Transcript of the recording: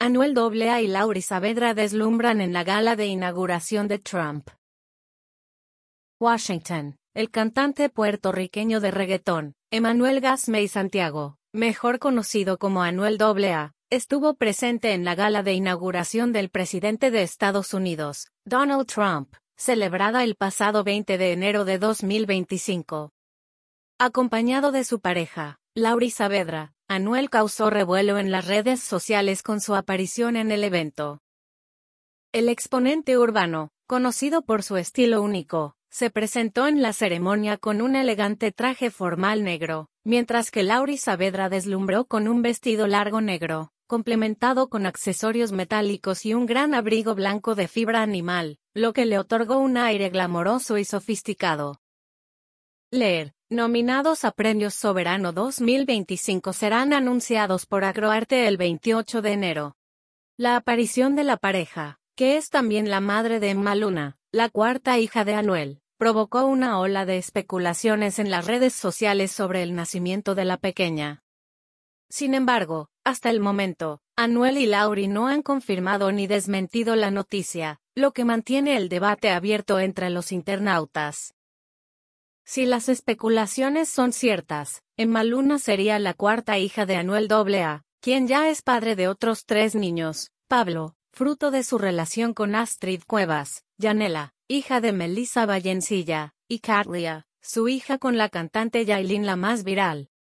Anuel AA y Laury Saavedra deslumbran en la gala de inauguración de Trump. Washington. El cantante puertorriqueño de reggaetón, Emmanuel Gasmey Santiago, mejor conocido como Anuel AA, estuvo presente en la gala de inauguración del presidente de Estados Unidos, Donald Trump, celebrada el pasado 20 de enero de 2025. Acompañado de su pareja, Laury Saavedra, Anuel causó revuelo en las redes sociales con su aparición en el evento. El exponente urbano, conocido por su estilo único, se presentó en la ceremonia con un elegante traje formal negro, mientras que Laury Saavedra deslumbró con un vestido largo negro, complementado con accesorios metálicos y un gran abrigo blanco de fibra animal, lo que le otorgó un aire glamoroso y sofisticado. Leer. Nominados a Premios Soberano 2025 serán anunciados por Agroarte el 28 de enero. La aparición de la pareja, que es también la madre de Emma Luna, la cuarta hija de Anuel, provocó una ola de especulaciones en las redes sociales sobre el nacimiento de la pequeña. Sin embargo, hasta el momento, Anuel y Laury no han confirmado ni desmentido la noticia, lo que mantiene el debate abierto entre los internautas. Si las especulaciones son ciertas, Emma Luna sería la cuarta hija de Anuel AA, quien ya es padre de otros 3 niños, Pablo, fruto de su relación con Astrid Cuevas, Yanela, hija de Melissa Vallencilla, y Katlia, su hija con la cantante Yailin la más viral,